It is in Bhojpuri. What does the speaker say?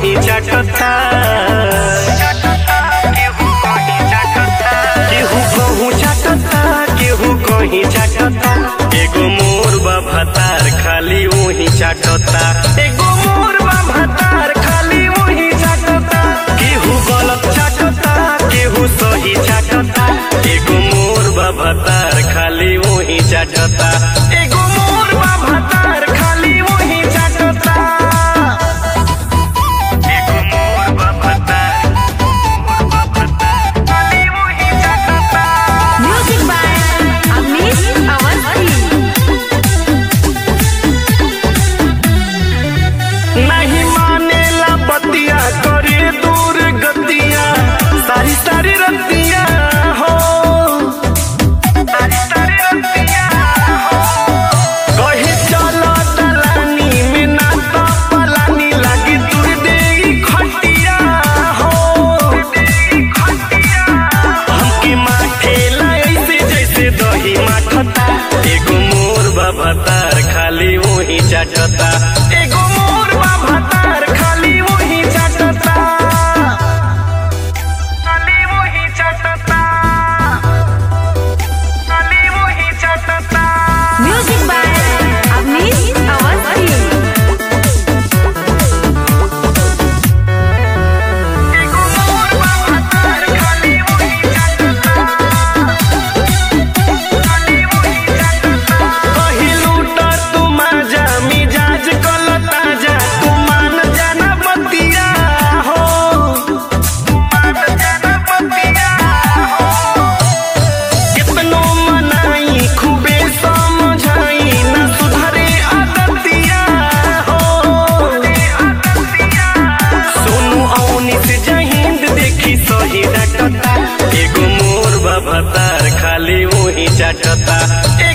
कहीं चाटता, केहू कहूँ चाटता, केहू कहीं चाटता। एगो मोर बा भतार खाली वही चाटता, एगो मोर बा भतार खाली वही चाटता। केहू गलत चाटता, केहू सही चाटता। एगो मोर बा भतार खाली वही चाटता, एगो मोर बा भतार खाली वही चाटता। एगो मोर बा भतार खाली वही चाटता। Music by Amish Awasthi. नहीं मानेला बतिया करे दूर गतिया, सारी सारी रतिया हो, सारी सारी रतिया हो। कहे चलो दलानी में ना तो पलानी लगी दूर देगी खटिया हो, हमके माठेला ऐसे जैसे दही माठता। एगो मोर बा भतार खाली वही चाटता, एगो मोर बा भतार खाली वही चाटता, खाली वही चाटता, खाली वही चाटता। Music by Amish Awasthi. एगो मोर बा भतार खाली वही चाटता, खाली वही चाटता। कहीं लूटा तू माजा मिजाज कल ताजा, तू मान जाना बतिया हो, तू मान जाना बतिया हो। कितनो मनाई खूबे समझाई, ना सुधरे आदतिया हो, सोनू औनी से जहिंद देखी सही डटता। एगो मोर बा भतार खाली वही चाटता।